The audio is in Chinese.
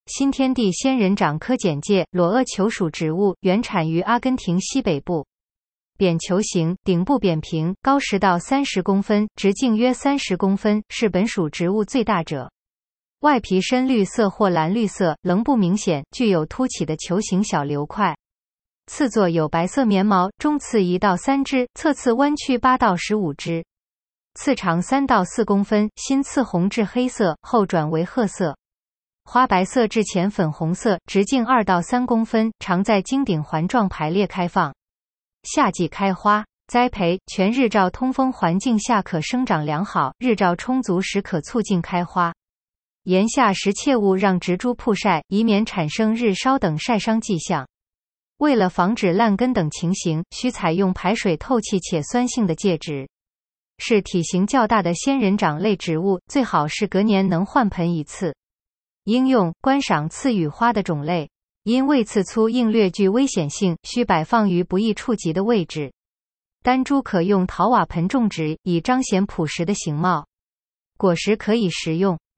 新天地仙人掌科简介：裸萼球属植物，原产于阿根廷西北部。扁球形，顶部扁平，高10到30公分，直径约30公分，是本属植物最大者。外皮深绿色或蓝绿色，棱不明显，具有凸起的球形小瘤块。刺座有白色棉毛，中刺1到3支，侧刺弯曲8到15支。刺长3到4公分，新刺红至黑色，后转为褐色。花白色至浅粉红色，直径2到3公分，常在茎顶环状排列开放。夏季开花。栽培：全日照通风环境下可生长良好，日照充足时可促进开花。炎夏时切勿让植株曝晒，以免产生日烧等晒伤迹象。为了防止烂根等情形，需采用排水透气且酸性的介质。是体型较大的仙人掌类植物，最好是隔年能换盆1次。应用：观赏刺与花的种类。因为刺粗硬略具危险性，需摆放于不易触及的位置。单株可用陶瓦盆种植，以彰显朴实的形貌。果实可以食用。